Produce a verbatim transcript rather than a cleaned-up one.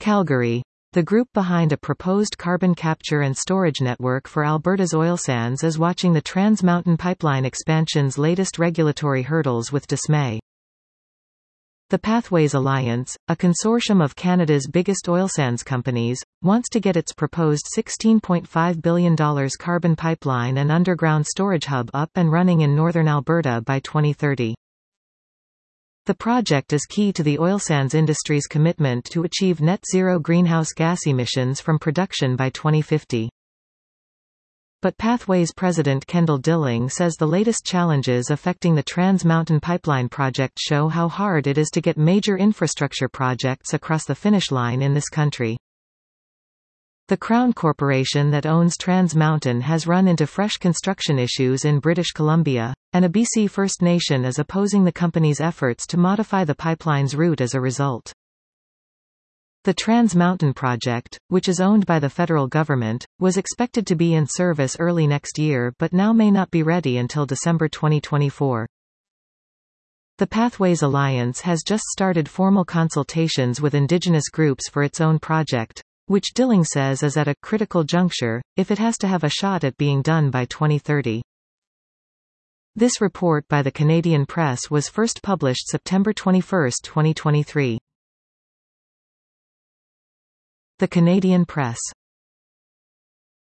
Calgary. The group behind a proposed carbon capture and storage network for Alberta's oil sands is watching the Trans Mountain Pipeline expansion's latest regulatory hurdles with dismay. The Pathways Alliance, a consortium of Canada's biggest oil sands companies, wants to get its proposed sixteen point five billion dollars carbon pipeline and underground storage hub up and running in northern Alberta by twenty thirty. The project is key to the oil sands industry's commitment to achieve net zero greenhouse gas emissions from production by twenty fifty. But Pathways President Kendall Dilling says the latest challenges affecting the Trans Mountain Pipeline project show how hard it is to get major infrastructure projects across the finish line in this country. The Crown Corporation that owns Trans Mountain has run into fresh construction issues in British Columbia, and a B C First Nation is opposing the company's efforts to modify the pipeline's route as a result. The Trans Mountain project, which is owned by the federal government, was expected to be in service early next year but now may not be ready until December twenty twenty-four. The Pathways Alliance has just started formal consultations with Indigenous groups for its own project, which Dilling says is at a critical juncture, if it has to have a shot at being done by twenty thirty. This report by the Canadian Press was first published September twenty-first, twenty twenty-three. The Canadian Press.